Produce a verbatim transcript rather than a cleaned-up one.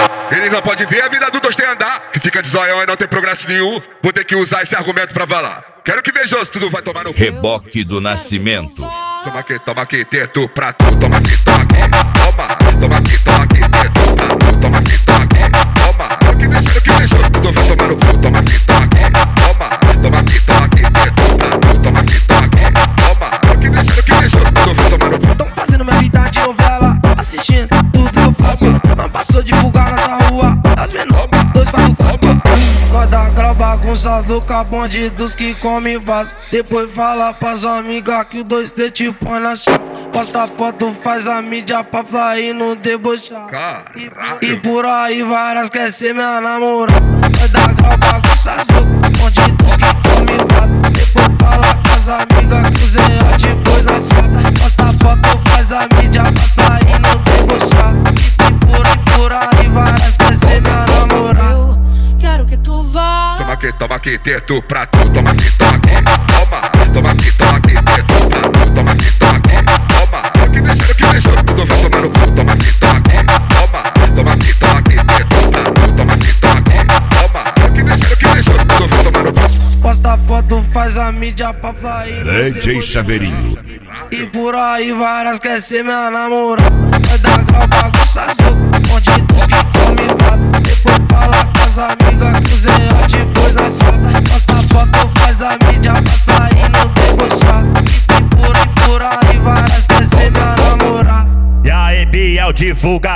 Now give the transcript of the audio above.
Ele não pode ver a vida do dois tem andar, que fica de zoião e não tem progresso nenhum. Vou ter que usar esse argumento pra falar. Quero que vejoso, tudo vai tomar no cu. Reboque do Nascimento. Toma aqui, toma aqui, teto pra tu. Toma aqui, toma aqui, toma. Toma aqui, toma aqui, teto pra tu. Toma aqui, toma aqui, toma. Quero que vejoso, que vejoso, tudo vai tomar no cu. Toma aqui, toma aqui, toma. Toma aqui, toma aqui, teto pra tu. Toma aqui, toma aqui, toma. Quero que vejoso, que vejoso, tudo vai tomar no cu. Tão fazendo minha vida de novela, assistindo tudo que eu faço. Não passou divulgar nessa rua, as menores, dois, quatro, quatro. Nós dá aquela bagunça, as louca bonde dos que comem vaso. Depois fala pras amigas que o dois D te põe na chave. Posta foto, faz a mídia pra sair no debochar. E, e por aí várias quer ser minha namorada. Nós dá aquela bagunça, as louca bonde dos que comem vaso. Depois fala pras amigas que o Zé te põe na chave. Posta foto, faz a mídia pra sair no debochar. E por aí, por aí várias quer ser minha namorada. Quero que tu vá. Toma aqui, toma aqui, teto pra tu. Toma aqui, toma aqui, toma. Toma aqui, toma aqui, teto pra tu. Toma aqui, toma aqui, toma. Quero que vejoso, que vejoso, tudo vai tomar no cu. Toma aqui, toma aqui, toma. Toma aqui, toma aqui, teto pra tu. Toma aqui, toma aqui, toma. Quero que vejoso, que vejoso, tudo vai tomar no cu. Posta foto, faz a mídia pra sair no D J Chaveirinho. E por aí várias quer ser minha namorada. Vai dar aquela bagunça, as loucas onde dos que comem vaso. Depois fala com as amigas que o Zé te pôs na chave. Posta foto, faz a mídia pra sair no debochar. E por aí, por aí várias quer ser minha namorada. E aí, Biel, divulga